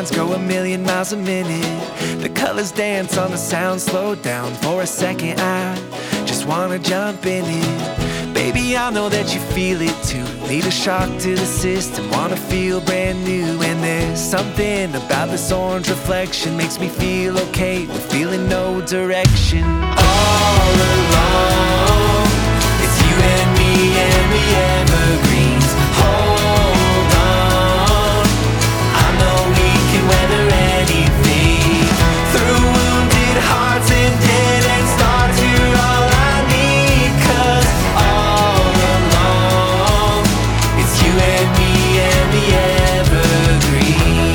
minds go a million miles a minute. The colors dance on the sound, slow down for a second. I just wanna jump in it. Baby, I know that you feel it too. Need a shock to the system, wanna feel brand new. And there's something about this orange reflection makes me feel okay with feeling no direction. All along, it's you and me and the evergreens. Hold on, I know we can weather anything. Through wounded hearts and dead end stars, you're all I need. 'Cause all along, it's you and me and the evergreen.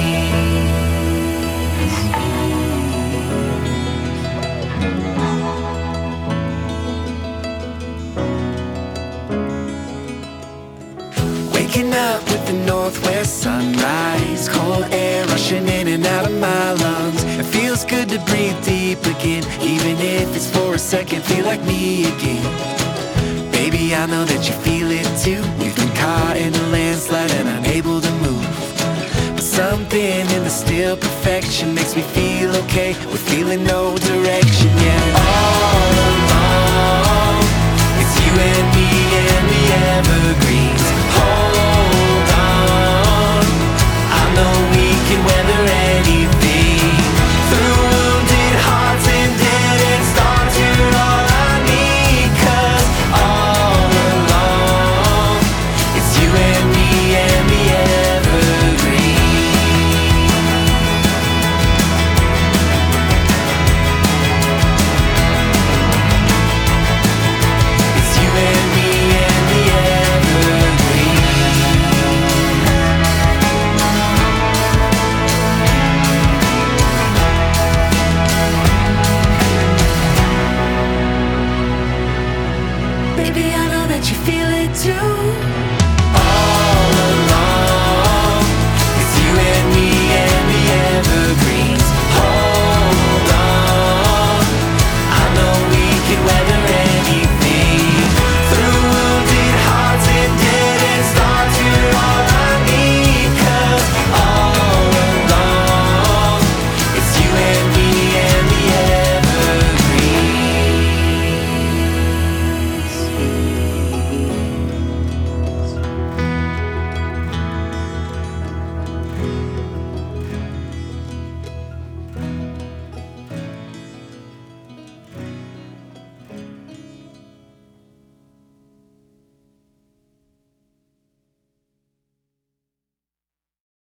Waking up with the northwest sunrise, cold air rushing in and out of my lungs. It feels good to breathe deep again, even if it's for a second. Feel like me again. Baby, I know that you feel it too. We've been caught in a landslide and unable to move, but something in the still perfection makes me feel okay. We're feeling no direction yet. All along, it's you and me and the evergreens. Hold on, I know we can weather anything.